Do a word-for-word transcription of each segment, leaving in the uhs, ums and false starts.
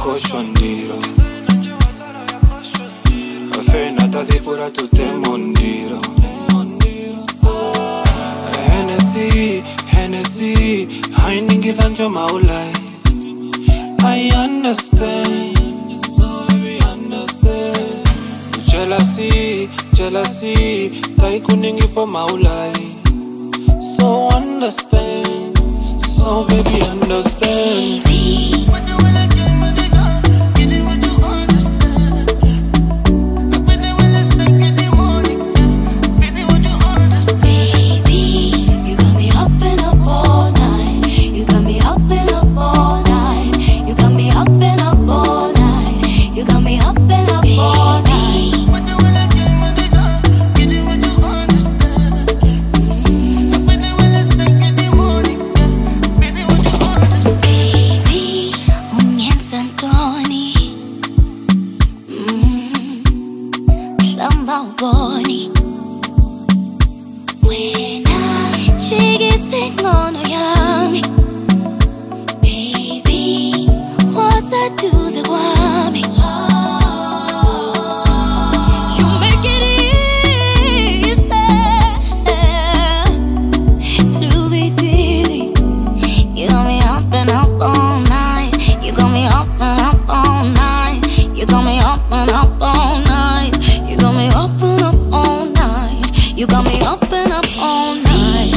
koshondiro Afena tadi pura tu te mondiro Hennessy, Hennessy Heiningi vanjo maulai I understand So baby understand Jealousy, jealousy Tai kuningi for maulai So understand So baby understand Baby Bonnie. When I shake it, sick on a yummy. Baby, what's that to the guami? You make it easy to be dizzy. You got me up and up all night. You got me up and up all night. You got me up and up all night. You got me up and up all night. You got me up and up all night.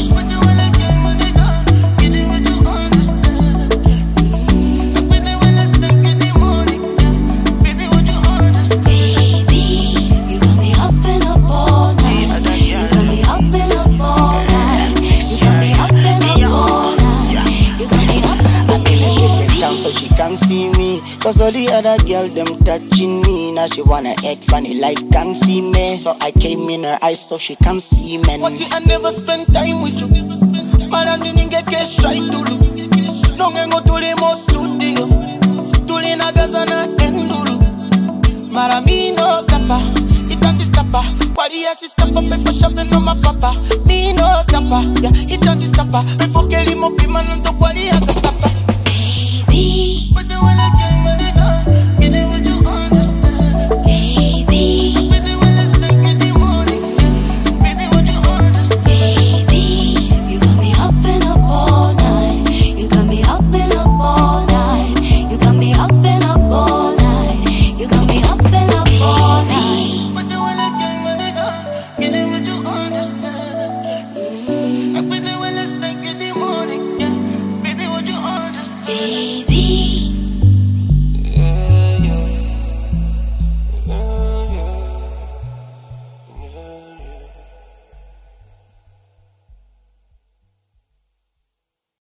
So she can see me, cause all the other girls them touching me. Now she wanna act funny like can't see me. So I came in her eyes so she can see me. What I never spend time with you. Mara nini ngeke shy dulu. Nongengo tuli mo studio. Tuli na gaza na endulu. Mara mi no stopper, it and the stopper. Wadi ya si stopper before shoving on my papa. Me no stopper, yeah, it and the stopper. Before kelly mo pima nando wadi ya